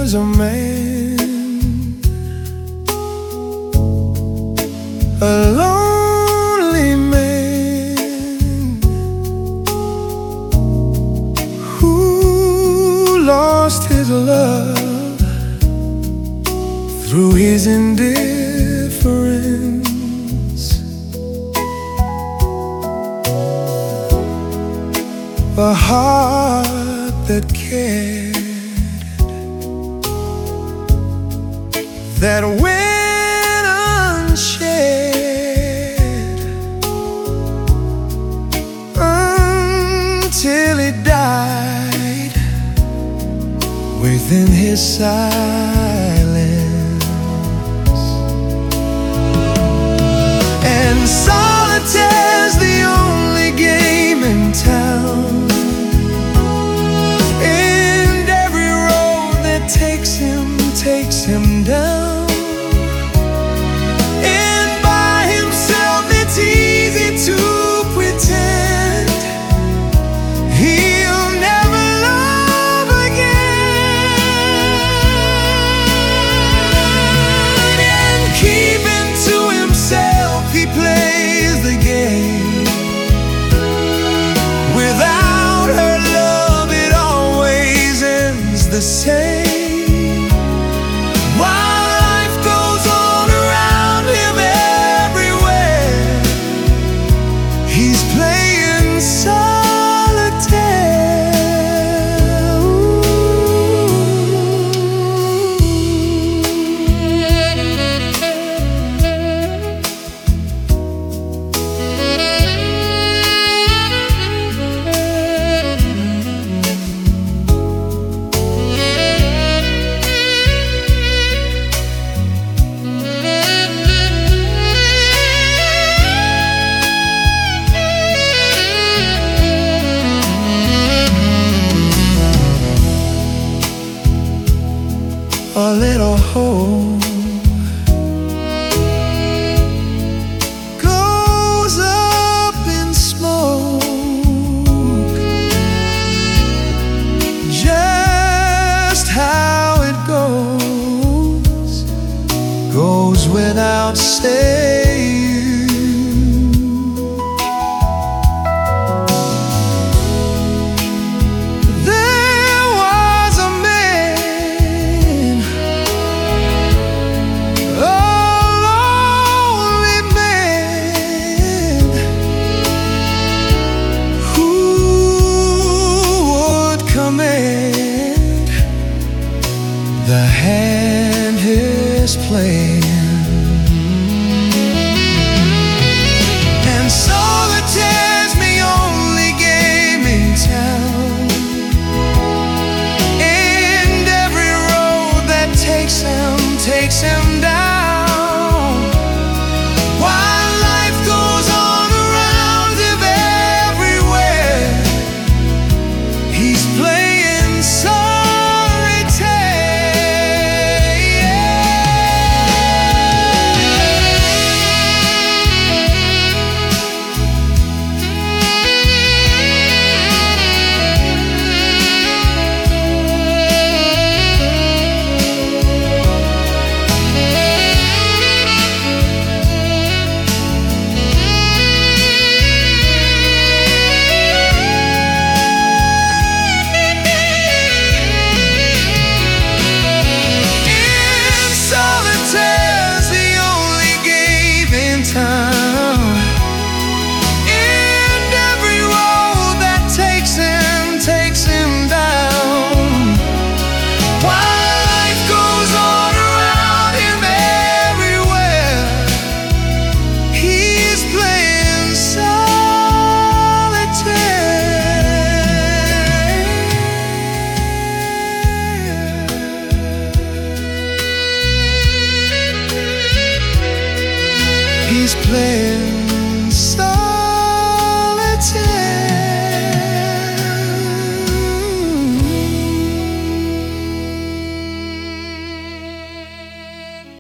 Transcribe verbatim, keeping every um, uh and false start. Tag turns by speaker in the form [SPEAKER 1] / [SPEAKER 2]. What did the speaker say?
[SPEAKER 1] is a man, a lonely man, who lost his love through his indifference. A heart that cared, that went unshared until he died within his silence. And solitaire's the only game in town, takes him, takes him down. And by himself it's easy to pretend he'll never love again. And keeping to himself he plays the game. Without her love it always ends the same. A little hope goes up in smoke, just how it goes, goes without saying. The hand is playing, and solitaire's the only game in town. And every road that takes him, takes him down. While life goes on around him everywhere, he's playing solitaire. He's playing